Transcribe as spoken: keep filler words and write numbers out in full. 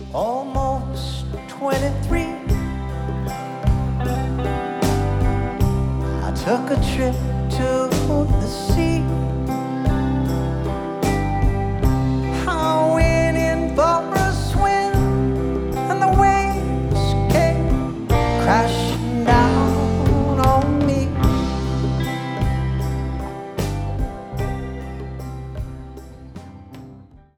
almost twenty-three. I took a trip to the sea.